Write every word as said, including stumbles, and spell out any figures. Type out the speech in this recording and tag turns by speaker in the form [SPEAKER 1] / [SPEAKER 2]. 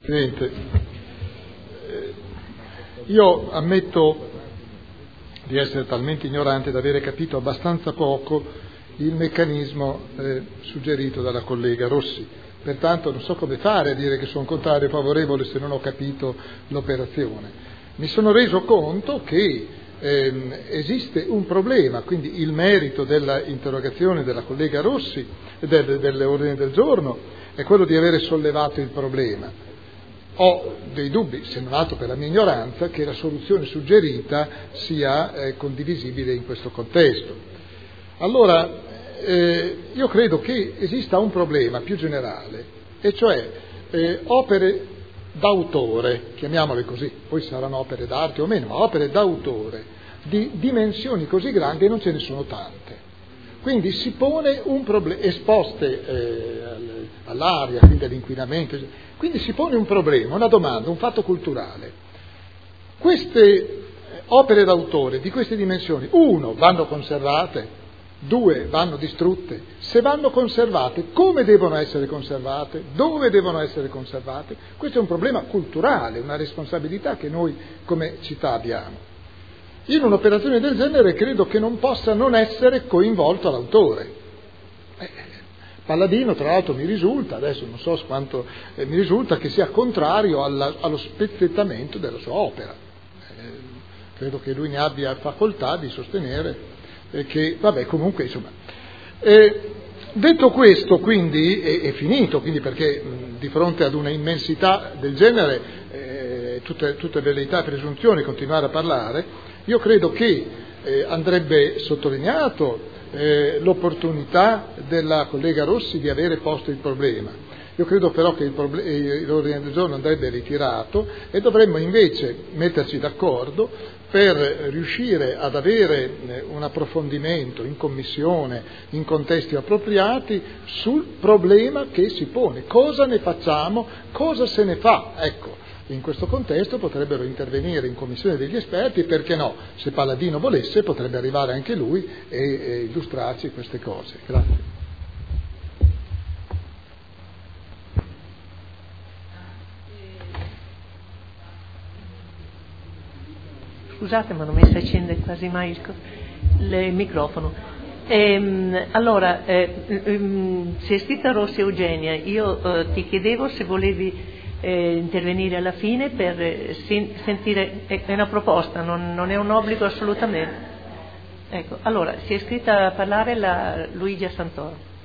[SPEAKER 1] Presidente, io ammetto di essere talmente ignorante da avere capito abbastanza poco il meccanismo eh, suggerito dalla collega Rossi. Pertanto non so come fare a dire che sono contrario o favorevole se non ho capito l'operazione. Mi sono reso conto che ehm, esiste un problema, quindi il merito dell'interrogazione della collega Rossi, del, dell'ordine del giorno, è quello di avere sollevato il problema. Ho dei dubbi, se non altro per la mia ignoranza, che la soluzione suggerita sia eh, condivisibile in questo contesto. Allora, eh, io credo che esista un problema più generale, e cioè eh, opere d'autore, chiamiamole così, poi saranno opere d'arte o meno, ma opere d'autore di dimensioni così grandi non ce ne sono tante. Quindi si pone un problema, esposte eh, all'aria, quindi all'inquinamento, quindi si pone un problema, una domanda, un fatto culturale. Queste opere d'autore di queste dimensioni, uno, vanno conservate, due, vanno distrutte. Se vanno conservate, come devono essere conservate, dove devono essere conservate? Questo è un problema culturale, una responsabilità che noi come città abbiamo. In un'operazione del genere credo che non possa non essere coinvolto l'autore. Eh, Palladino, tra l'altro, mi risulta, adesso non so quanto, eh, mi risulta che sia contrario alla, allo spezzettamento della sua opera. Eh, credo che lui ne abbia facoltà di sostenere eh, che, vabbè, comunque, insomma. Eh, detto questo, quindi, è, è finito, quindi perché mh, di fronte ad una immensità del genere, eh, tutte, tutte velleità e presunzioni, continuare a parlare, io credo che eh, andrebbe sottolineato eh, l'opportunità della collega Rossi di avere posto il problema. Io credo però che il proble- l'ordine del giorno andrebbe ritirato e dovremmo invece metterci d'accordo per riuscire ad avere eh, un approfondimento in commissione, in contesti appropriati, sul problema che si pone. Cosa ne facciamo? Cosa se ne fa? Ecco. In questo contesto potrebbero intervenire in commissione degli esperti e perché no, se Palladino volesse potrebbe arrivare anche lui e, e illustrarci queste cose. Grazie.
[SPEAKER 2] Scusate, ma non mi si accende quasi mai il, il microfono. Ehm, allora, eh, ehm, si è iscritta Rossi Eugenia, io eh, ti chiedevo se volevi Eh, intervenire alla fine per eh, sen- sentire, è una proposta, non, non è un obbligo assolutamente. Ecco, allora si è iscritta a parlare la Luigia Santoro.